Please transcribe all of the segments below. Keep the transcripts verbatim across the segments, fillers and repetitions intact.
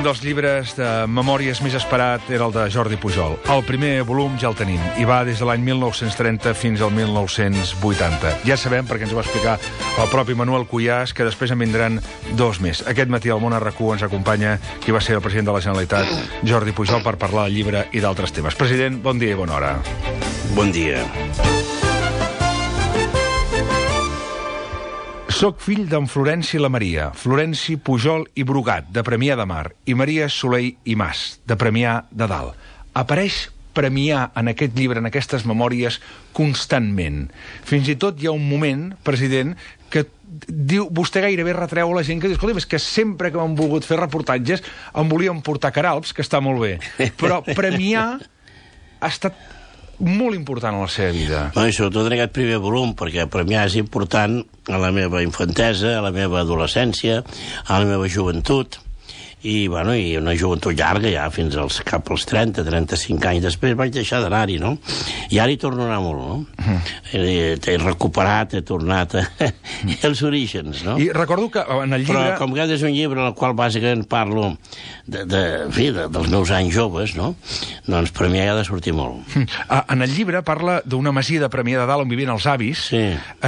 dels llibres de memòries més esperat era el de Jordi Pujol. El primer volum ja el tenim, i va des de l'any mil nou-cents trenta fins al mil nou-cents vuitanta. Ja sabem, perquè ens ho va explicar el propi Manuel Cuyàs, que després en vindran dos més. Aquest matí al Món R Q ens acompanya qui va ser el president de la Generalitat, Jordi Pujol, per parlar del llibre i d'altres temes. President, bon dia i bona hora. Bon dia. Soc fill d'en Florenci i la Maria, Florenci, Pujol i Brugat, de Premià de Mar, i Maria Soleil i Mas, de Premià de Dalt. Apareix Premià en aquest llibre, en aquestes memòries, constantment. Fins i tot hi ha un moment, president, que diu, vostè gairebé retreu a la gent que diu, escolta, és que sempre que m'han volgut fer reportatges em volien portar Queralbs, que està molt bé, però Premià ha estat molt important a la seva vida. Bueno, i sobretot en aquest primer volum, perquè Premià és important a la meva infantesa, a la meva adolescència, a la meva joventut, i, bueno, i una joventut llarga, ja fins als cap als trenta, trenta-cinc anys. Després vaig deixar d'anar-hi, no? I ara hi torno a anar molt, no? Uh-huh. He, he recuperat, he tornat a... els orígens, no? I recordo que en el llibre... Però com que és un llibre en el qual bàsicament parlo de, de, en fi, de, dels meus anys joves, no? Doncs Premià ha de sortir molt. Uh, en el llibre parla d'una masia de Premià de Dalt on vivien els avis, sí. eh,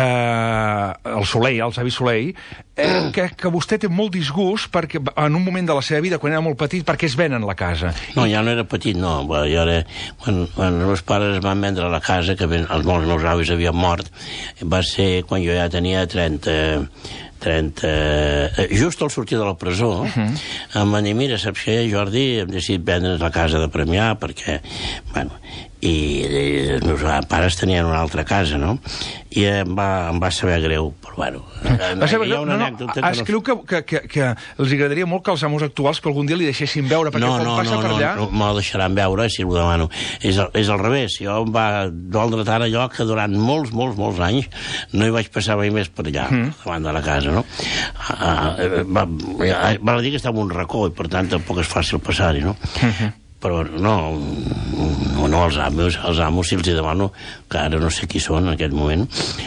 el Soleil, els avis Soleil, eh, que, que vostè té molt disgust perquè en un moment de la seva vida, quan era molt petit, perquè es venen la casa. No, ja no era petit, no. Bueno, jo era... Quan, quan els meus pares van vendre la casa, que ben, els meus avis havien mort, va ser quan jo ja tenia trenta... trenta... Just al sortir de la presó, uh-huh. em van dir, mira, saps què, Jordi, hem decidit vendre's la casa de Premià, perquè, bueno, i, i els meus pares tenien una altra casa, no? I em va, em va saber greu, però, bueno... Va saber greu? No, no, escriu que, que, que, que els agradaria molt que els amos actuals que algun dia li deixessin veure, perquè no, quan no, passa no, per allà... No, no, me'l deixaran veure, si ho demano. És, és al revés. Jo em va doldre tant allò que durant molts, molts, molts anys no hi vaig passar mai més per allà, mm. davant de la casa, no? Uh, va, va dir que estava en un racó i, per tant, tampoc és fàcil passar-hi, no? Mm-hmm. Però no, no, no els amos, els amos, si els hi demano, que ara no sé qui són en aquest moment,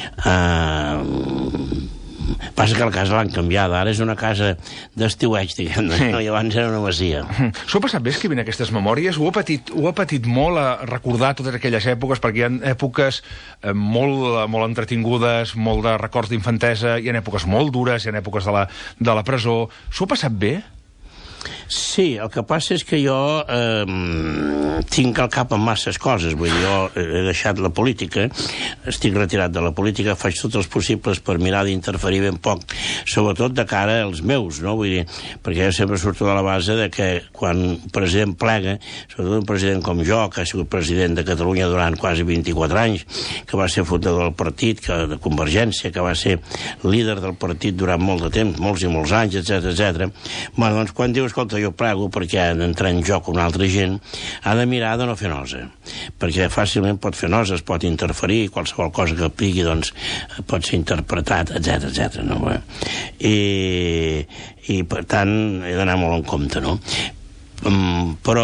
uh, passa que la casa l'han canviada, ara és una casa d'estiueig, diguem-ne, sí. No? I abans era una masia. S'ho ha passat bé escrivint aquestes memòries? Ho ha patit, ho ha patit molt a recordar totes aquelles èpoques, perquè hi ha èpoques eh, molt, molt entretingudes, molt de records d'infantesa, hi ha èpoques molt dures, hi ha èpoques de la, de la presó. S'ho ha passat bé? Sí, el que passa és que jo eh, tinc al cap en masses coses. Vull dir, jo he deixat la política, estic retirat de la política, faig tots els possibles per mirar d'interferir ben poc, sobretot de cara als meus, no? Vull dir, perquè jo sempre surto de la base de que quan un president plega, sobretot un president com jo, que ha sigut president de Catalunya durant quasi vint-i-quatre anys, que va ser fundador del partit, que, de Convergència, que va ser líder del partit durant molt de temps, molts i molts anys, etcètera, etcètera. Bueno, doncs quan diu, escolta, jo prego perquè ha d'entrar en joc una altra gent, ha de mirar de no fer nosa, perquè fàcilment pot fer nosa, es pot interferir, qualsevol cosa que pigui, doncs, pot ser interpretat, etcètera, etcètera, no? I, i, per tant, he d'anar molt en compte, no? Um, però...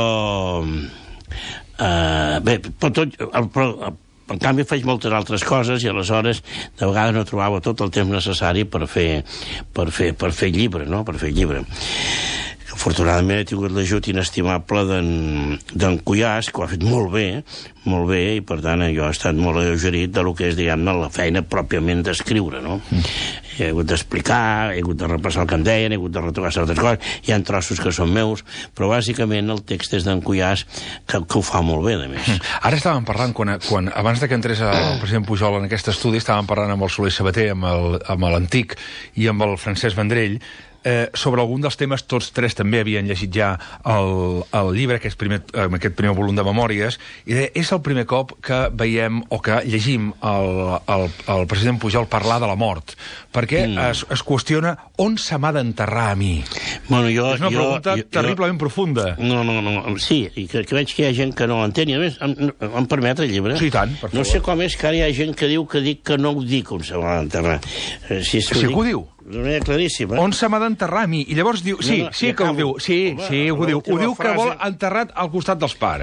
Uh, bé, per tot... El, però, en canvi, faig moltes altres coses i aleshores de vegades no trobava tot el temps necessari per fer, per fer, per fer llibre, no? Per fer llibre. Afortunadament he tingut l'ajut inestimable d'en Cuyàs, que ho ha fet molt bé, molt bé, i per tant jo he estat molt alleugerit de lo que és, diguem-ne, la feina pròpiament d'escriure, no? Mm. He hagut d'explicar, he hagut de repassar el que em deien, he hagut de retocar certes coses, hi ha trossos que són meus, però bàsicament el text és d'en Cuyàs, que, que ho fa molt bé, a més. Mm. Ara estàvem parlant, quan, quan, abans de que entrés el president Pujol en aquest estudi, estàvem parlant amb el Soler Sabater, amb l'Antic i amb el Francesc Vendrell, Eh, sobre algun dels temes, tots tres també havien llegit ja el, el llibre, aquest primer, aquest primer volum de memòries, i deia, és el primer cop que veiem o que llegim el, el, el president Pujol parlar de la mort, perquè mm. es, es qüestiona on se m'ha d'enterrar a mi. Bueno, jo, és una jo, pregunta jo, terriblement jo... profunda. No, no, no, sí, i que, que veig que hi ha gent que no l'entén, i a més, em, em permet el llibre? Sí, tant, per favor. No sé com és que ara hi ha gent que diu que dic que no ho dic on se m'ha d'enterrar. Eh, si sí que ho diu. D'una manera claríssima. On se m'ha d'enterrar a mi? I llavors diu... Sí, no, no, sí que ho diu. Sí, home, sí, ho diu. Ho diu que vol enterrat al costat dels pares.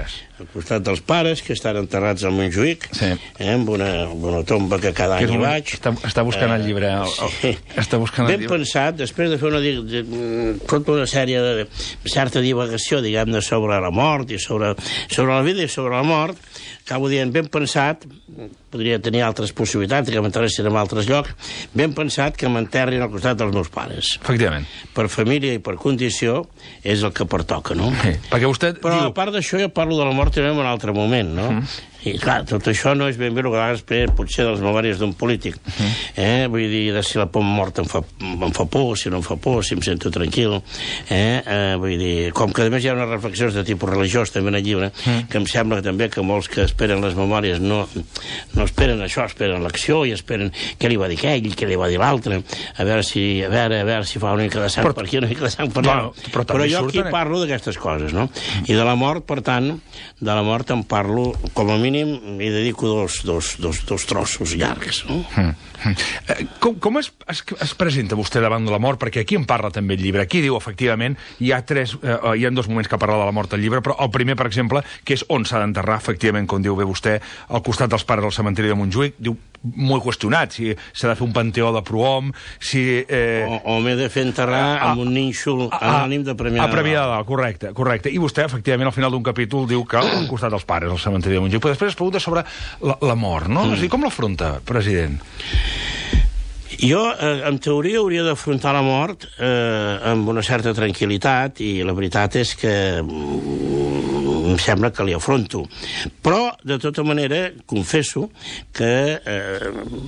al costat dels pares, que estan enterrats al Montjuïc, sí. eh, amb, una, amb una tomba que cada any hi vaig. Està, està buscant uh, el llibre. El, el, sí. Està buscant ben el llibre. pensat, després de fer una, de, tota una sèrie de certa divagació, diguem-ne, sobre la mort i sobre, sobre la vida i sobre la mort, acabo dient, ben pensat, podria tenir altres possibilitats, que m'enterressin en altres llocs, ben pensat que m'enterrin al costat dels meus pares. Efectivament. Per família i per condició és el que pertoca, no? Sí, perquè vostè Però diu... a part d'això jo parlo de la mort també en un altre moment, no? Mm. I clar, tot això no és ben bé el que vegades potser de les memòries d'un polític. Mm. Eh? Vull dir, de si la por mort em fa, em fa por, si no em fa por, si em sento tranquil. Eh? Eh, vull dir, com que a més hi ha unes reflexions de tipus religiós també en el llibre, mm. que em sembla que també que molts que esperen les memòries no, no esperen això, esperen l'acció i esperen què li va dir aquell, què li va dir l'altre, a veure si a veure, a veure si fa una mica de sang però, per aquí, una mica de sang per allà. No, però, però jo aquí surten... parlo d'aquestes coses, no? Mm. I de la mort, per tant, de la mort en parlo, com a mínim, hi dedico dos, dos, dos, dos trossos llargs, no? Mm. Mm. Com, com es, es, es presenta vostè davant de la mort? Perquè aquí en parla també el llibre. Aquí diu, efectivament, hi ha, tres, eh, hi ha dos moments que parla de la mort al llibre, però el primer, per exemple, que és on s'ha d'enterrar, efectivament, com diu bé vostè, al costat dels pares del cementiri de Montjuïc, diu, molt qüestionat, si s'ha de fer un panteó de Prohom, si... Eh... O, o m'he de fer enterrar a, amb un nínxol anònim de Premià de Dalt. A Premià de Dalt, correcte, correcte. I vostè, efectivament, al final d'un capítol diu que al costat dels pares, al cementiri de Montjuïc. Però després es pregunta sobre la, la mort, no? Mm. És a dir, com l'afronta, president? Jo, eh, en teoria, hauria d'afrontar la mort eh, amb una certa tranquil·litat, i la veritat és que em sembla que li afronto. Però, de tota manera, confesso que eh,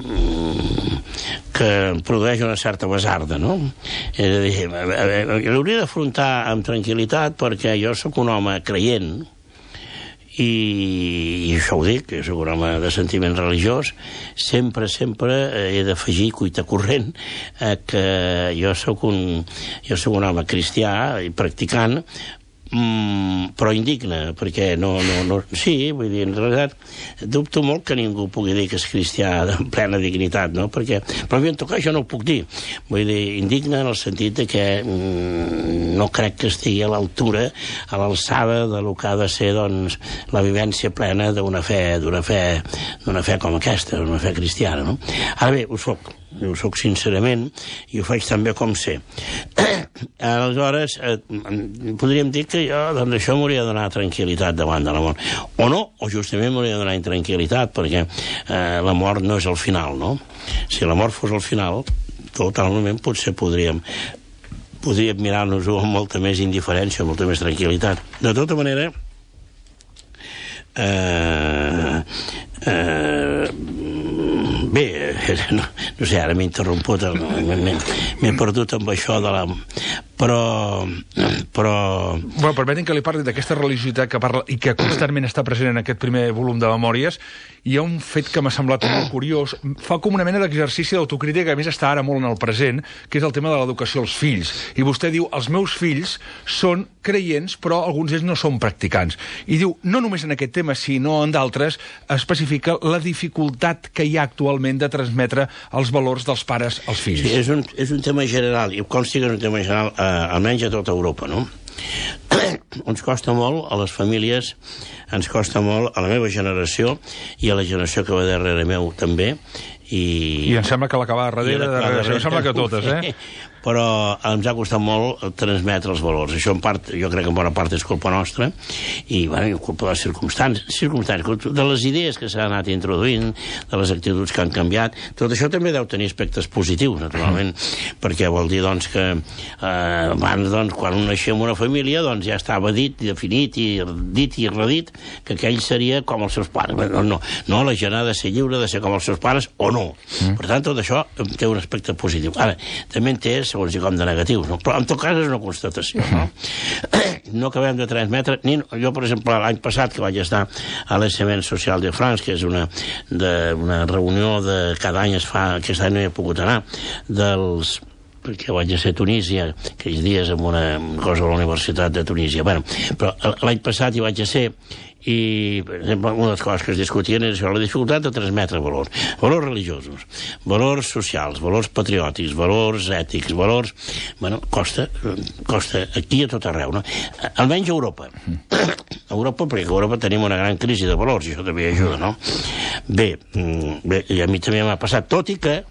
que em produeix una certa basarda, no? És a dir, l'hauria d'afrontar amb tranquil·litat perquè jo sóc un home creient, i, i això ho dic, que soc un home de sentiment religiós, sempre, sempre he d'afegir cuita corrent eh, que jo sóc un, jo sóc un home cristià i practicant, Mm, però indigne, perquè no, no, no... Sí, vull dir, en realitat, dubto molt que ningú pugui dir que és cristià en plena dignitat, no? Perquè, però en tot cas jo no ho puc dir. Vull dir, indigne en el sentit de que mm, no crec que estigui a l'altura, a l'alçada de lo que ha de ser, doncs, la vivència plena d'una fe, d'una fe, d'una fe com aquesta, d'una fe cristiana, no? Ara bé, ho soc. ho soc sincerament, i ho faig també com sé. Aleshores, eh, podríem dir que jo, doncs això m'hauria de donar tranquil·litat davant de la mort. O no, o justament m'hauria de donar intranquil·litat, perquè eh, la mort no és el final, no? Si la mort fos el final, totalment potser podríem podríem mirar-nos-ho amb molta més indiferència, amb molta més tranquil·litat. De tota manera, eh, eh, bé, no, no sé, ara m'he interromput, m'he perdut amb això de la... Però... però... Bueno, permetin que li parli d'aquesta religiositat que parla i que constantment està present en aquest primer volum de memòries. Hi ha un fet que m'ha semblat molt curiós. Fa com una mena d'exercici d'autocrítica, que a més està ara molt en el present, que és el tema de l'educació als fills. I vostè diu, els meus fills són creients, però alguns d'ells no són practicants. I diu, no només en aquest tema, sinó en d'altres, especifica la dificultat que hi ha actualment de transmetre els valors dels pares als fills. Sí, és un, és un tema general, i consti que és un tema general, eh, almenys a tota Europa, no? Ens costa molt, a les famílies, ens costa molt, a la meva generació, i a la generació que va darrere meu també, i... I em sembla que l'acabava darrere, darrere, darrere, em sembla que totes, eh? Però ens ha costat molt transmetre els valors. Això, en part, jo crec que en bona part és culpa nostra, i, bueno, culpa de les circumstàncies, circumstàncies, de les idees que s'han anat introduint, de les actituds que han canviat. Tot això també deu tenir aspectes positius, naturalment, mm. perquè vol dir, doncs, que eh, abans, doncs, quan un naixia en una família, doncs ja estava dit, definit, i dit i redit, que aquell seria com els seus pares. No, no, no, la gent ha de ser lliure de ser com els seus pares, o no. Mm. Per tant, tot això té un aspecte positiu. Ara, també en té, segons i com de negatius, no? Però en tot cas és una constatació, no? No acabem de transmetre, ni, jo per exemple l'any passat que vaig estar a l'Essement Social de France, que és una, de, una reunió de cada any es fa, aquest any no hi he pogut anar, dels perquè vaig a ser a Tunísia, aquells dies amb una cosa a la Universitat de Tunísia. Bueno, però l'any passat hi vaig a ser i, per exemple, una de les coses que es discutien és la dificultat de transmetre valors. Valors religiosos, valors socials, valors patriòtics, valors ètics, valors... Bueno, costa, costa aquí a tot arreu, no? Almenys a Europa. A Europa, perquè a Europa tenim una gran crisi de valors, i això també ajuda, no? Bé, bé, i a mi també m'ha passat, tot i que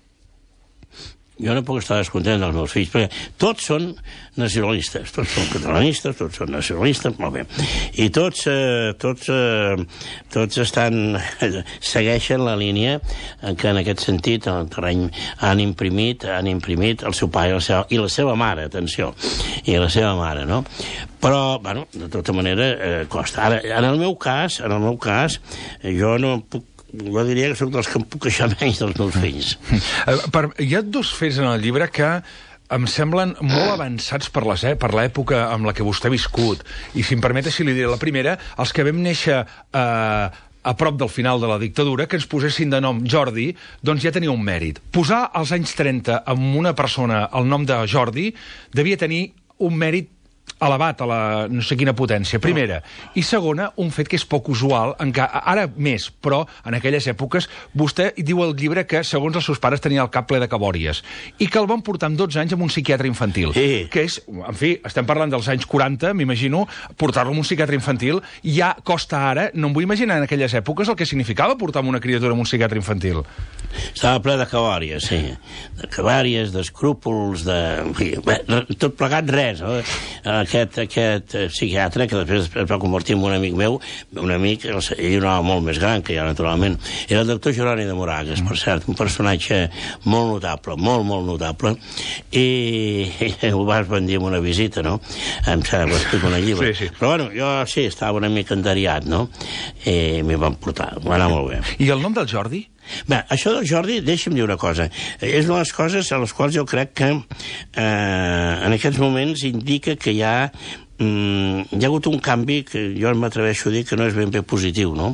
jo no puc estar descontent dels meus fills, perquè tots són nacionalistes, tots són catalanistes, tots són nacionalistes, molt bé. I tots, eh, tots, eh, tots estan, segueixen la línia que en aquest sentit en el terreny han imprimit, han imprimit el seu pare i la seva, i la seva mare, atenció, i la seva mare, no? Però, bueno, de tota manera, eh, costa. Ara, en el meu cas, en el meu cas, jo no puc jo diria que soc dels que em puc queixar menys dels meus fills. Per, hi ha dos fets en el llibre que em semblen molt avançats per les, eh, per l'època amb la que vostè ha viscut. I si em permet, així li diré. La primera, els que vam néixer eh, a prop del final de la dictadura, que ens posessin de nom Jordi, doncs ja tenia un mèrit. Posar als anys trenta amb una persona el nom de Jordi devia tenir un mèrit elevat a la no sé quina potència, primera. I segona, un fet que és poc usual, encara, ara més, però en aquelles èpoques, vostè diu al llibre que, segons els seus pares, tenia el cap ple de cabòries, i que el van portar amb dotze anys amb un psiquiatre infantil. Sí. Que és, en fi, estem parlant dels anys quaranta, m'imagino, portar-lo amb un psiquiatre infantil ja costa ara, no em vull imaginar en aquelles èpoques el que significava portar amb una criatura amb un psiquiatre infantil. Estava ple de cabòries, sí. De cabòries, d'escrúpols, de... En fi, bé, tot plegat res, no? Aquest, aquest psiquiatre, que després es va convertir en un amic meu, un amic, ell era un home molt més gran que jo, naturalment, era el doctor Jeroni de Moragues, per cert, un personatge molt notable, molt, molt notable, i, i ho vas venir amb una visita, no? Em sembla que ho explico en el llibre. Sí, sí. Però, bueno, jo sí, estava una mica enderiat, no? I m'hi van portar, va anar molt bé. I el nom del Jordi? Bé, això del Jordi, deixa'm dir una cosa. És una de les coses a les quals jo crec que eh, en aquests moments indica que hi ha, mm, hi ha hagut un canvi que jo m'atreveixo a dir que no és ben bé positiu, no?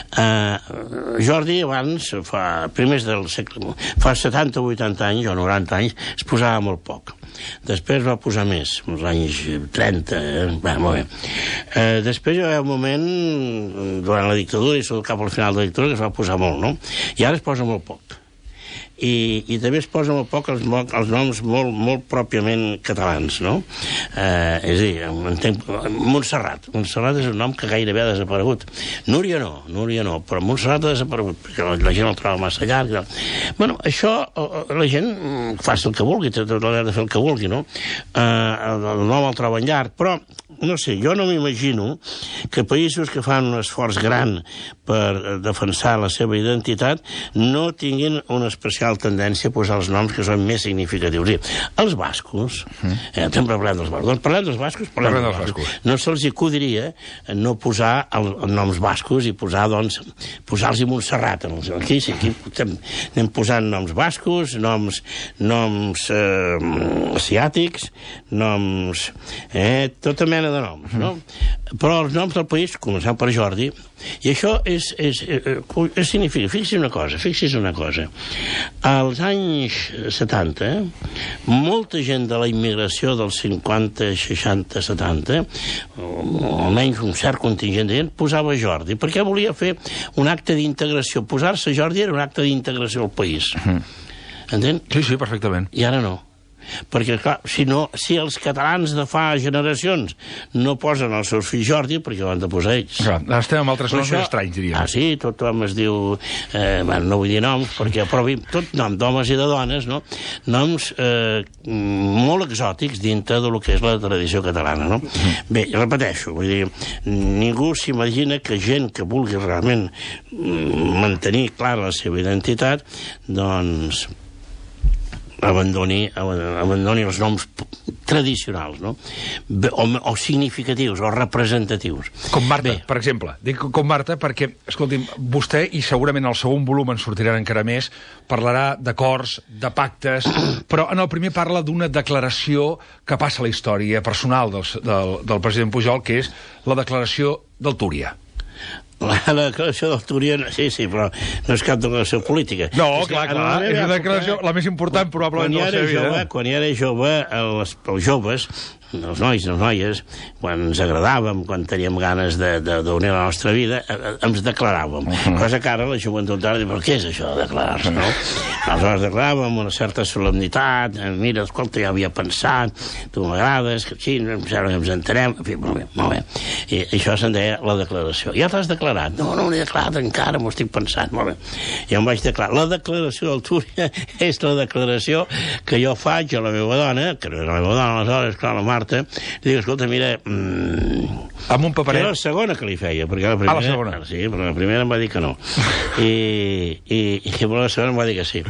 Eh, Jordi abans, fa primers del segle, fa setanta o vuitanta anys o noranta anys, es posava molt poc. Després va posar més, als anys trenta, eh? Bé, molt bé. Eh, després hi va haver un moment, durant la dictadura, i cap al final de la dictadura, que es va posar molt, no? I ara es posa molt poc. I, i també es posa molt poc els, els noms molt, molt pròpiament catalans, no? Eh, és a dir, entenc, Montserrat. Montserrat és un nom que gairebé ha desaparegut. Núria no, Núria no, però Montserrat ha desaparegut, perquè la, la gent el troba massa llarg. No? Bueno, això, la gent fa el que vulgui, té tot l'haver de fer el que vulgui, no? Eh, el, el nom el troben llarg, però no sé, jo no m'imagino que països que fan un esforç gran per defensar la seva identitat no tinguin una especial tendència a posar els noms que són més significatius. Els bascos, eh, sempre parlem dels bascos, doncs parlem dels bascos, parlem, parlem dels bascos. bascos. No se'ls acudiria no posar el, els noms bascos i posar, doncs, posar-los Montserrat. Aquí sí, aquí anem posant noms bascos, noms, noms eh, asiàtics, noms... Eh, tota mena de noms, no? Però els noms del país, començant per Jordi, i això és, és, és, és significa, fixi's una cosa, fixi's una cosa. Als anys setanta, molta gent de la immigració dels cinquanta, seixanta, setanta, o almenys un cert contingent de gent, posava Jordi, perquè volia fer un acte d'integració. Posar-se Jordi era un acte d'integració al país. Entén? Sí, sí, perfectament. I ara no. Perquè, clar, si, no, si els catalans de fa generacions no posen els seus fills Jordi, perquè ho han de posar ells. Clar, ara estem amb altres noms més estranys, diríem. Ah, sí, tothom es diu... Eh, bueno, no vull dir noms, perquè provi tot nom d'homes i de dones, no? Noms eh, molt exòtics dintre del que és la tradició catalana, no? Mm. Bé, repeteixo, vull dir, ningú s'imagina que gent que vulgui realment mantenir clara la seva identitat, doncs... abandoni, abandoni els noms tradicionals, no? O, o significatius, o representatius. Com Marta, Bé. per exemple. Dic com Marta perquè, escolti'm, vostè, i segurament el segon volum en sortirà encara més, parlarà d'acords, de pactes, però en el primer parla d'una declaració que passa a la història personal del, del, del president Pujol, que és la declaració del Túria. La declaració del Túria, sí, sí, però no és cap declaració política. No, clar, clar, és una declaració la més important probablement de la seva vida. Quan jo era jove, els, els joves, els nois i les noies, quan ens agradàvem, quan teníem ganes d'unir la nostra vida, ens declaràvem. Uh-huh. Cosa que ara la joventut ara diu, però què és això de declarar-se, no? Aleshores declaràvem amb una certa solemnitat, mira, escolta, ja havia pensat, tu m'agrades, que sí, em sembla que ens entenem, en fi, molt bé, molt bé. I això se'n deia la declaració. Ja t'has declarat? No, no l'he declarat encara, m'ho estic pensant, molt bé. Ja em vaig declarar. La declaració del Túria és la declaració que jo faig a la meva dona, que era la meva dona aleshores, clar, la Marta, li dic, escolta, mira... Mmm, amb un paperet. Era la segona que li feia, perquè la primera... Ah, la segona. Sí, però la primera em va dir que no. I, i, i la segona em va dir que sí.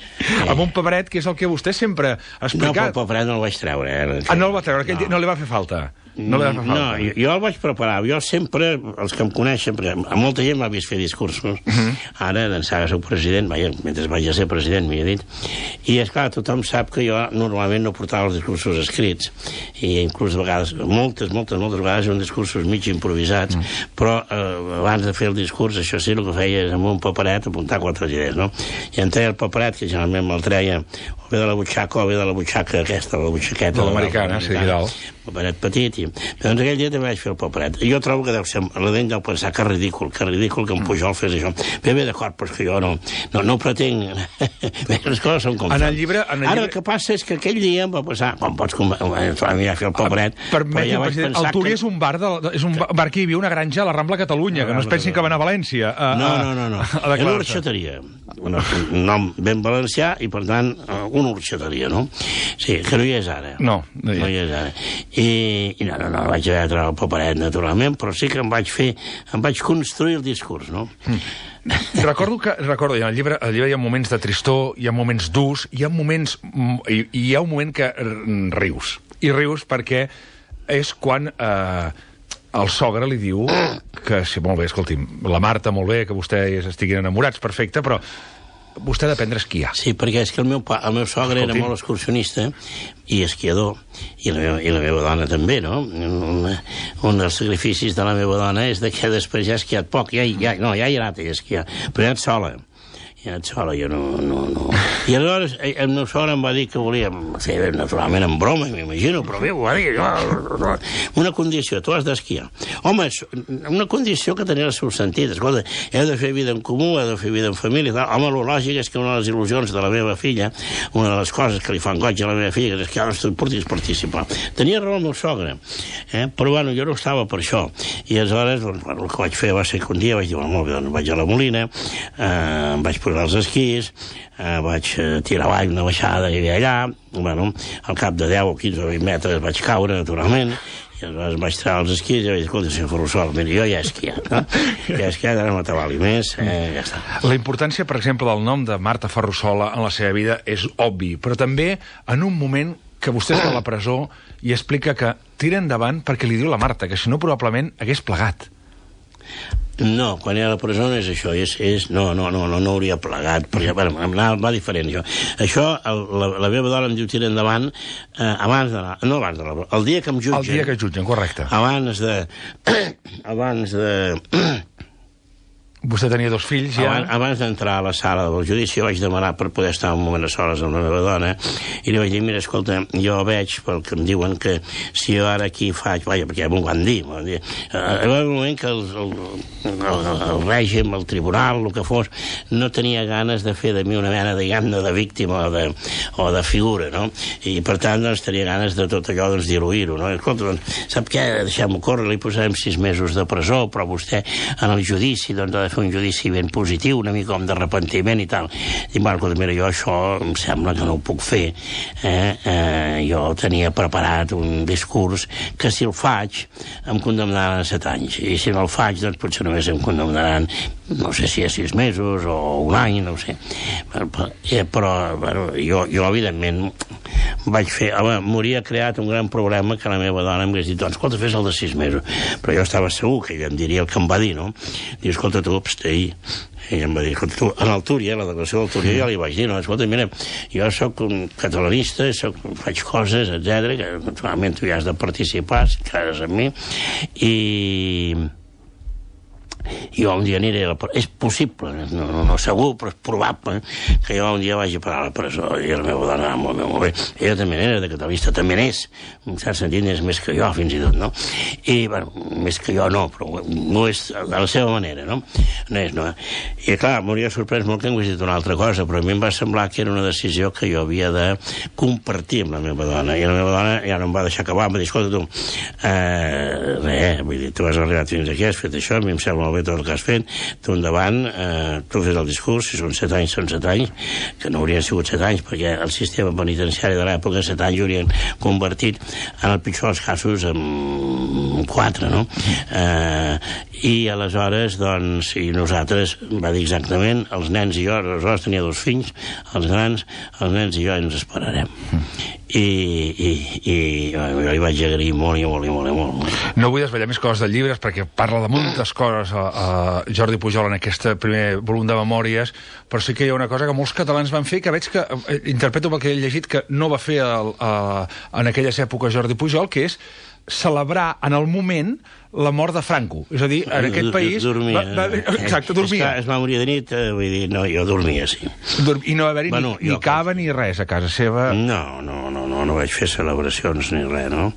Amb un paperet, que és el que vostè sempre ha explicat. No, però el paperet no el vaig treure. Eh? Ah, no el va treure, aquell no. no li va fer falta. No, no, jo, jo el vaig preparar. Jo sempre, els que em coneixen, perquè a molta gent m'ha vist fer discursos, uh -huh. ara, d'ençà que soc president, vaja, mentre vaig a ser president, m'hi he dit, i, esclar, tothom sap que jo normalment no portava els discursos escrits, i inclús de vegades, moltes, moltes, moltes vegades, eren discursos mig improvisats, uh -huh. però eh, abans de fer el discurs, això sí, el que feia és amb un paperet apuntar quatre idees, no? I em treia el paperet, que generalment me'l treia o bé de la butxaca o bé de la butxaca aquesta, la butxaqueta. L'americana, sí, dalt. Paperet petit, i... Però doncs aquell dia també vaig fer el paperet. Jo trobo que deu ser, la dent deu pensar que ridícul, que ridícul que en Pujol fes això. Bé, bé, d'acord, però és que jo no, no, no pretenc... Bé, les coses són com... En el llibre... En el Ara llibre... el que passa és que aquell dia em va passar, com pots mirar fer el paperet... Permeti, ja president, el Túria que... és un bar, de, és un bar que hi havia una granja a la Rambla Catalunya, que no es pensin que van a València. A, no, no, no, no. Era una orxateria. Un nom ben valencià i, per tant, una orxateria, no? Sí, que no hi és ara. No, no hi és. No hi és ara. I, i no, no, no, vaig haver de treure el paperet, naturalment, però sí que em vaig fer, em vaig construir el discurs, no? Mm. Recordo que, recordo, en el llibre, al llibre hi ha moments de tristor, hi ha moments durs, hi ha moments, i, i hi ha un moment que rius. I rius perquè és quan eh, el sogre li diu que, sí, molt bé, escolti'm, la Marta, molt bé, que vostès estiguin enamorats, perfecte, però vostè ha d'aprendre a esquiar. Sí, perquè és que el meu, pa, el meu sogre Escolti. era molt excursionista i esquiador, i la, meva, i la meva dona també, no? Un, un dels sacrificis de la meva dona és de que després ja ha esquiat poc, ja, ja, no, ja hi ha anat a esquiar, però ja et sola. Ja et sola, jo no... no, no. I aleshores el meu sogre em va dir que volia fer, naturalment, en broma, m'imagino, però bé, ho va dir, jo, una condició, tu has d'esquiar. Home, una condició que tenia el seu sentit. Escolta, heu de fer vida en comú, heu de fer vida en família, tal. Home, el lògic és que una de les il·lusions de la meva filla, una de les coses que li fan goig a la meva filla, és que ara tu portis participar. Tenia raó el meu sogre, eh? Però, bueno, jo no estava per això. I aleshores, doncs, bueno, el que vaig fer va ser que un dia vaig dir, bueno, molt bé, doncs vaig a la Molina, eh, em vaig posar els esquís, eh, vaig eh, tirar avall una baixada que hi havia allà, bueno, al cap de deu o quinze o vint metres vaig caure, naturalment, i aleshores vaig treure els esquís i vaig dir, escolta, senyor Ferrusola, mira, jo ja he esquiat, no? Ja he esquiat, ara no m'atabali més, eh, ja està. La importància, per exemple, del nom de Marta Ferrusola en la seva vida és obvi, però també en un moment que vostè està a la presó i explica que tira endavant perquè li diu la Marta, que si no probablement hagués plegat. No, quan era a la presó no és això, és, és, no, no, no, no, no hauria plegat, perquè, bueno, va diferent, això. Això, el, la, la meva dona em diu tira endavant eh, abans de, no abans de la, el dia que em jutgen. El dia que jutgen, correcte. Abans de, abans de... Vostè tenia dos fills, ja? Abans, abans d'entrar a la sala del judici vaig demanar per poder estar un moment a soles amb la meva dona i li vaig dir, mira, escolta, jo veig pel que em diuen que si jo ara aquí faig... Vaja, perquè m'ho van dir. M'ho van dir. Hi va un moment que el, el, el, el règim, el tribunal, el que fos, no tenia ganes de fer de mi una mena, diguem-ne, de víctima o de, o de figura, no? I, per tant, doncs, tenia ganes de tot allò, doncs, diluir-ho, no? Escolta, doncs, sap què? Deixem-ho córrer, li posarem sis mesos de presó, però vostè, en el judici, doncs, ha de fer un judici ben positiu, una mica com d'arrepentiment i tal. I, bueno, mira, jo això em sembla que no ho puc fer. Eh? Eh, jo tenia preparat un discurs que si el faig em condemnaran a set anys. I si no el faig, doncs potser només em condemnaran, no sé si a sis mesos o un any, no ho sé. Però, però bueno, jo, jo, evidentment, vaig fer... Home, m'hauria creat un gran problema que la meva dona em hagués dit, doncs, escolta, fes el de sis mesos. Però jo estava segur que ella em diria el que em va dir, no? Diu, escolta, tu, abstei. I em va dir, escolta, tu, en el Túria, la declaració del Túria, ja li vaig dir, no? Escolta, mira, jo sóc un catalanista, soc, faig coses, etcètera, que naturalment tu ja has de participar, si cases amb mi, i... jo un dia aniré a la presó. És possible, no, no, no segur, però és probable que jo un dia vagi a parar a la presó. I la meva dona, molt bé, molt bé. Ella també n'era de catalista, també n'és. En cert sentit n'és més que jo, fins i tot, no? I, bueno, més que jo no, però no és a la seva manera, no? No és, no? I, clar, m'hauria sorprès molt que m'hagués dit una altra cosa, però a mi em va semblar que era una decisió que jo havia de compartir amb la meva dona. I la meva dona ja no em va deixar acabar, em va dir, escolta, tu, eh, res, vull dir, tu has arribat fins aquí, has fet això, a mi em sembla molt bé tot el que has fet, tu endavant, eh, tu fes el discurs, si són set anys, són set anys, que no haurien sigut set anys, perquè el sistema penitenciari de l'època, set anys haurien convertit, en el pitjor dels casos, en quatre, no? Eh, I aleshores, doncs, i nosaltres, va dir exactament, els nens i jo, aleshores tenia dos fills, els grans, els nens i jo ens esperarem. I, i, i jo li vaig agrair molt i molt i molt i molt. No vull desvetllar més coses de llibres perquè parla de moltes coses a, a Jordi Pujol en aquest primer volum de memòries, però sí que hi ha una cosa que molts catalans van fer, que veig que, eh, interpreto el que he llegit, que no va fer el, a, en aquelles èpoques Jordi Pujol, que és celebrar en el moment la mort de Franco. És a dir, en aquest país... Dormia. Va, va, exacte, dormia. Es, es va morir de nit, eh, vull dir, no, jo dormia, sí. Dur I no va haver-hi bueno, ni, ni cava ni res a casa seva? No, no, no, no, no vaig fer celebracions ni res, no?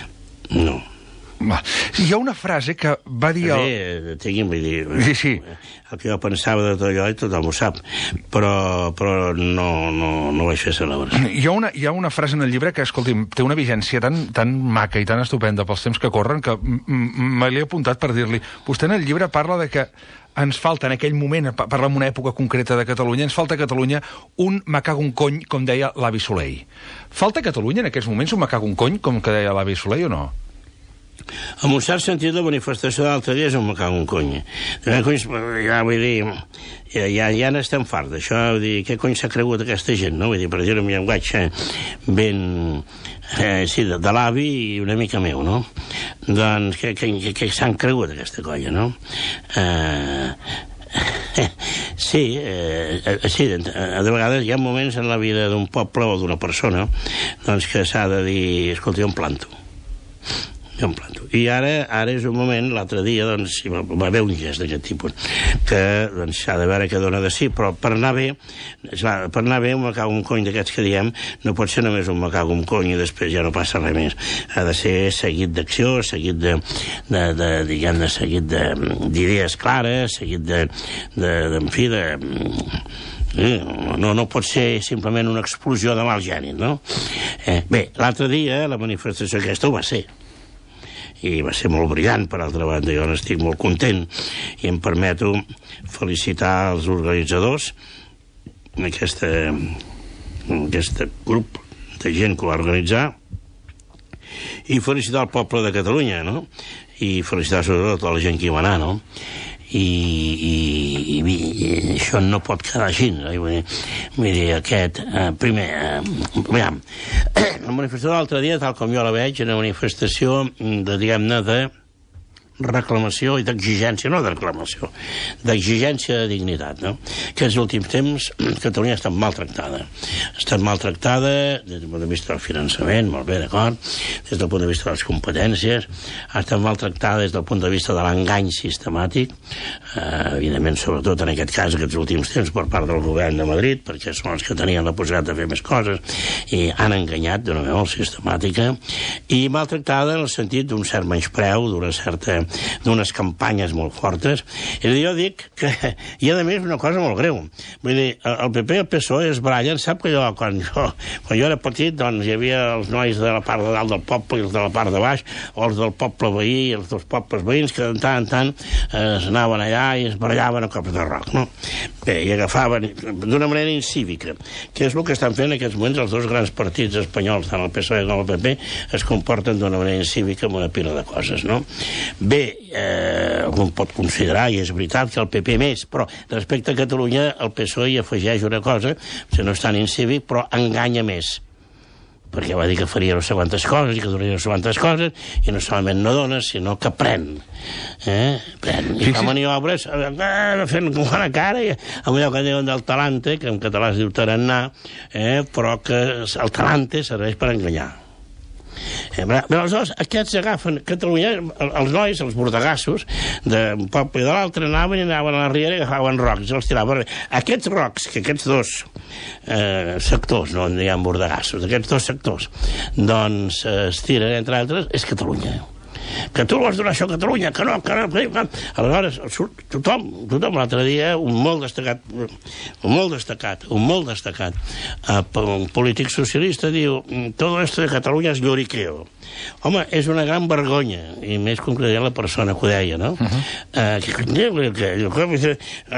No. Va. Hi ha una frase que va dir... El... Bé, tinguin, vull dir... Sí, sí. El que jo pensava de tot allò, i tothom ho sap, però, però no, no, no vaig fer celebració. Hi ha, una, hi ha una frase en el llibre que, escolti'm, té una vigència tan, tan maca i tan estupenda pels temps que corren que me l'he apuntat per dir-li. Vostè en el llibre parla de que ens falta en aquell moment, parla en una època concreta de Catalunya, ens falta a Catalunya un me cago un cony, com deia l'avi Soleil. Falta a Catalunya en aquests moments un me cago un cony, com que deia l'avi Soleil, o no? En un cert sentit, la manifestació de l'altre dia és un me cago un cony. Ja, vull dir, ja, ja, ja n'estem farts d'això, vull dir, què cony s'ha cregut aquesta gent, no? Vull dir, per dir-ho en llenguatge ben... Eh, sí, de, de l'avi i una mica meu, no? Doncs què, què, què s'han cregut aquesta colla, no? Eh... Sí, eh, sí, de vegades hi ha moments en la vida d'un poble o d'una persona doncs que s'ha de dir, escolta, jo em planto. Jo em planto. I ara, ara és un moment, l'altre dia, doncs, va haver un gest d'aquest tipus, que doncs, s'ha de veure què dona de sí, però per anar bé, esclar, per anar bé, un me cago un cony d'aquests que diem, no pot ser només un me cago un cony i després ja no passa res més. Ha de ser seguit d'acció, seguit de, de, de diguem, de seguit d'idees clares, seguit de, de, de, en fi, de... No, no pot ser simplement una explosió de mal gènit, no? Eh, bé, l'altre dia la manifestació aquesta ho va ser. I va ser molt brillant, per altra banda, jo n'estic molt content i em permeto felicitar els organitzadors d'aquest grup de gent que ho va organitzar i felicitar el poble de Catalunya, no? I felicitar sobretot a la gent que hi va anar, no? I, i, i, i això no pot quedar així, no? Vull dir, vull dir aquest, eh, primer, eh, veiem, la manifestació de l'altre dia, tal com jo la veig, una manifestació de, diguem-ne, de reclamació i d'exigència, no de reclamació, d'exigència de dignitat, no? Aquests últims temps Catalunya ha estat maltractada. Ha estat maltractada des del punt de vista del finançament, molt bé, d'acord, des del punt de vista de les competències, ha estat maltractada des del punt de vista de l'engany sistemàtic, eh, evidentment, sobretot en aquest cas, aquests últims temps, per part del govern de Madrid, perquè són els que tenien la possibilitat de fer més coses, i han enganyat d'una manera molt sistemàtica, i maltractada en el sentit d'un cert menyspreu, d'una certa d'unes campanyes molt fortes. És a dir, jo dic que hi ha, a més, una cosa molt greu. Vull dir, el P P i el P S O E es barallen. Sap que jo, quan jo, quan jo era petit, doncs hi havia els nois de la part de dalt del poble i els de la part de baix, o els del poble veí i els dels pobles veïns, que de tant en tant eh, anaven allà i es barallaven a cops de roc, no? Bé, i agafaven d'una manera incívica, que és el que estan fent en aquests moments els dos grans partits espanyols, tant el P S O E com el P P, es comporten d'una manera incívica amb una pila de coses, no? Bé, Bé, eh, algú pot considerar, i és veritat, que el P P més, però respecte a Catalunya el P S O E hi afegeix una cosa, que no és tan incívic, però enganya més. Perquè va dir que faria no sé quantes coses i que donaria no sé quantes coses, i no solament no dona, sinó que pren. Eh? Pren. I fa maniobres eh, fent com una cara, i amb allò que diuen del talante, que en català es diu tarannà, eh, però que el talante serveix per enganyar. Bé, aleshores, aquests agafen Catalunya, els nois, els bordegassos, d'un poble i de l'altre, anaven i anaven a la riera i agafaven rocs, i els tiraven. Aquests rocs, que aquests dos eh, sectors, no hi ha bordegassos, aquests dos sectors, doncs eh, es tiren, entre altres, és Catalunya. Que tu vols donar això a Catalunya, que no, que no, que no. Aleshores, surt tothom, tothom l'altre dia, un molt destacat, un molt destacat, un molt destacat, eh, un polític socialista diu, todo esto de Catalunya és lloriqueo. Home, és una gran vergonya, i més concretament la persona que ho deia, no? Uh -huh. eh, que, que, que, que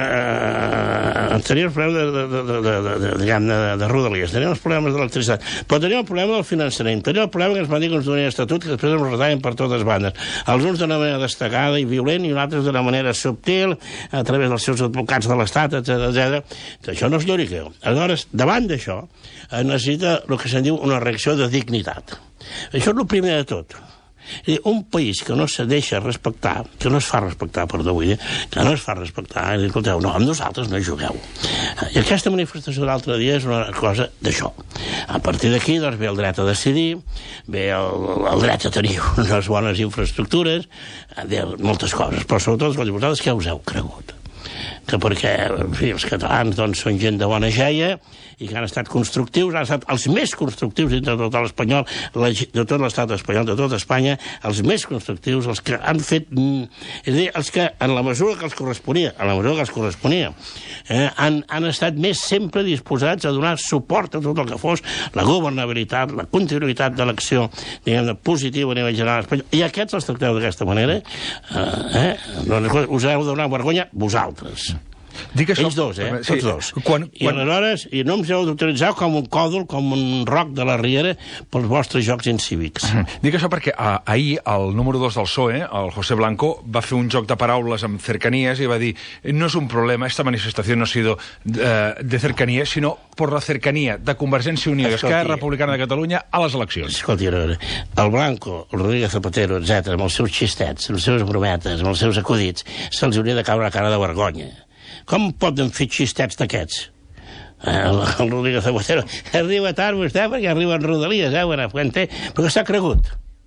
eh, tenia els problemes de, de, de, de, de, de, de, de Rodalies, tenia els problemes de l'electricitat, però tenia el problema del finançament, tenia el problema que ens van dir que ens donien estatut, que després ens retallen per totes bandes. Els uns d'una manera destacada i violent i els altres d'una manera subtil, a través dels seus advocats de l'Estat, etcètera, etcètera. Això no és lloriqueo. Aleshores, davant d'això, es necessita el que se'n diu una reacció de dignitat. Això és el primer de tot. Un país que no se deixa respectar, que no es fa respectar, perdó, vull dir, que no es fa respectar, i escolteu, no, amb nosaltres no hi jugueu. I aquesta manifestació de l'altre dia és una cosa d'això. A partir d'aquí, doncs, ve el dret a decidir, ve el, el dret a tenir unes bones infraestructures, ve moltes coses, però sobretot, vosaltres què us heu cregut? Que perquè, en fi, els catalans, doncs, són gent de bona jeia, i que han estat constructius, han estat els més constructius dintre de tot l'espanyol, de tot l'estat espanyol, de tota Espanya, els més constructius, els que han fet... És a dir, els que, en la mesura que els corresponia, en la mesura que els corresponia, eh, han, han estat més sempre disposats a donar suport a tot el que fos la governabilitat, la continuïtat de l'acció, diguem-ne, positiva a nivell general espanyol. I aquests els tracteu d'aquesta manera, eh? eh? Doncs us heu de donar vergonya vosaltres. Dic això, ells dos, eh? Sí. Tots dos. Quan, I quan... aleshores, i no ens heu d'utilitzar com un còdol, com un roc de la riera pels vostres jocs incívics. Dic això perquè ah, ahir el número dos del P S O E, el José Blanco, va fer un joc de paraules amb cercanías i va dir, no és un problema, esta manifestación no ha sido de, de cercanía, sino por la cercanía de Convergència i Unió i Esquerra Republicana de Catalunya a les eleccions. Escolti, el Blanco, el Rodríguez Zapatero, etcètera, amb els seus xistets, amb les seves brometes, amb els seus acudits, se'ls hauria de caure la cara de vergonya. Com poden fer xistets d'aquests? El, el Rodríguez Zapatero arriba tard vostè perquè arriba en Rodalies, eh, bona fuente, perquè s'ha cregut.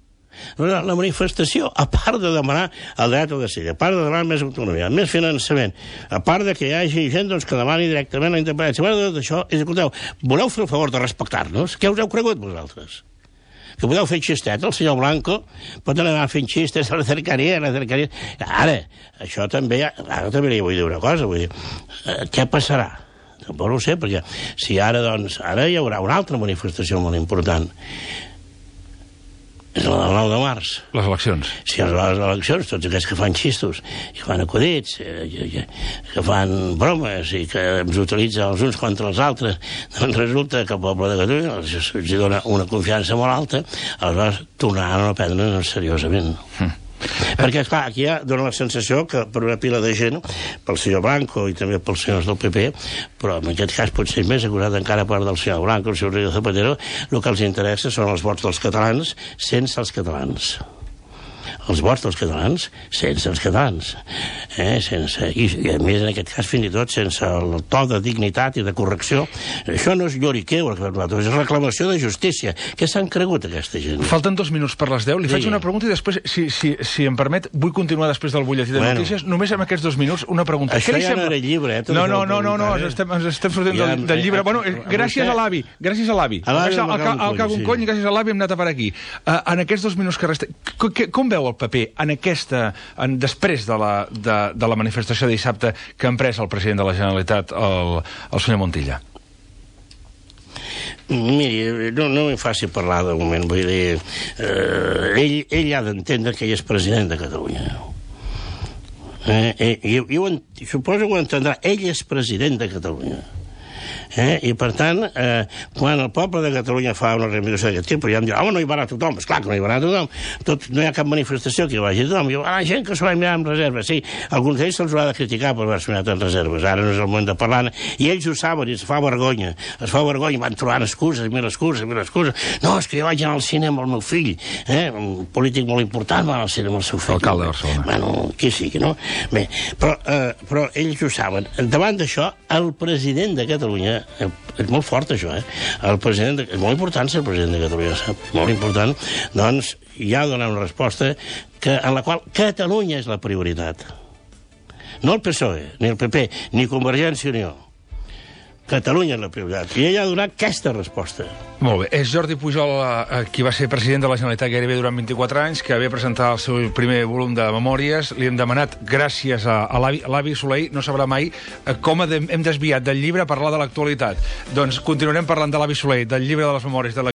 La manifestació, a part de demanar el dret a decidir, a part de demanar més autonomia, més finançament, a part de que hi hagi gent doncs, que demani directament la independència, a part de tot això, és, escolteu, voleu fer el favor de respectar-nos? Què us heu cregut vosaltres? Que podeu fer xistet, el senyor Blanco pot anar fent xistes a la cercaria, a la cercaria. Ara, això també, ara també li vull dir una cosa, vull dir, eh, què passarà? Tampoc no ho sé, perquè si ara, doncs, ara hi haurà una altra manifestació molt important. És la del nou de març. Les eleccions. Sí, les eleccions, tots aquests que fan xistos, i que fan acudits, eh, que fan bromes i que ens utilitzen els uns contra els altres, doncs resulta que el poble de Catalunya els, els dona una confiança molt alta, aleshores tornaran a prendre seriosament. Mm. Perquè, esclar, aquí ja dona la sensació que per una pila de gent, pel senyor Blanco i també pels senyors del P P, però en aquest cas potser més acusat encara part del senyor Blanco, el senyor Rodríguez Zapatero, el que els interessa són els vots dels catalans sense els catalans. Els vots dels catalans sense els catalans. Eh? Sense, i, I a més, en aquest cas, fins i tot, sense el to de dignitat i de correcció. Això no és lloriqueu, és reclamació de justícia. Què s'han cregut, aquesta gent? Falten dos minuts per les deu. Li Sí. faig una pregunta i després, si, si, si em permet, vull continuar després del butlletí de Bueno. notícies. Només amb aquests dos minuts, una pregunta. Això Què li ja sembla? no era llibre, eh? Tot No, això no, ho no, no, no, preguntaré. ens estem, ens estem sortint Ja, del, del eh, llibre. eh, Bueno, eh, gràcies vostè- a l'avi, gràcies a l'avi. A l'avi Això, em al, va ca- cagar un al cago un cony, cony sí. i gràcies a l'avi hem anat a per aquí. Uh, en aquests dos minuts que resten, com, que- com veu el paper en aquesta, en, després de la, de, de la manifestació de dissabte que ha emprès el president de la Generalitat, el, el senyor Montilla? Miri, no, no m'hi faci parlar de moment, vull dir, eh, ell, ell ha d'entendre que ell és president de Catalunya. Eh, eh, i, i ho, en- suposo que ho entendrà, ell és president de Catalunya. Eh? I, per tant, eh, quan el poble de Catalunya fa una reivindicació d'aquest tipus, ja em dirà, home, no hi va anar tothom. Esclar que no hi va anar tothom. Tot, no hi ha cap manifestació que hi vagi tothom. Hi ha gent que s'ho va mirar amb reserves. Sí, alguns d'ells se'ls haurà de criticar per haver-se mirat en reserves. Ara no és el moment de parlar. I ells ho saben i es fa vergonya. Es fa vergonya. Van trobant excuses, mil excuses, mil excuses. No, és que jo vaig anar al cinema amb el meu fill. Eh? Un polític molt important va anar al cinema amb el seu fill. Alcalde de Barcelona. Bueno, qui sigui, no? Bé, però, eh, però ells ho saben. Davant d'això, el president de Catalunya és molt fort, això, eh? El president de, és molt important ser el president de Catalunya, sap? Molt important. Doncs ja donar una resposta que, en la qual Catalunya és la prioritat. No el P S O E, ni el P P, ni Convergència i Unió. Catalunya és la prioritat. I ella ha donat aquesta resposta. Molt bé. És Jordi Pujol, eh, qui va ser president de la Generalitat gairebé durant vint-i-quatre anys, que havia presentat el seu primer volum de memòries. Li hem demanat, gràcies a, a l'avi Soler, no sabrà mai eh, com hem desviat del llibre a parlar de l'actualitat. Doncs continuarem parlant de l'avi Soler, del llibre de les memòries de la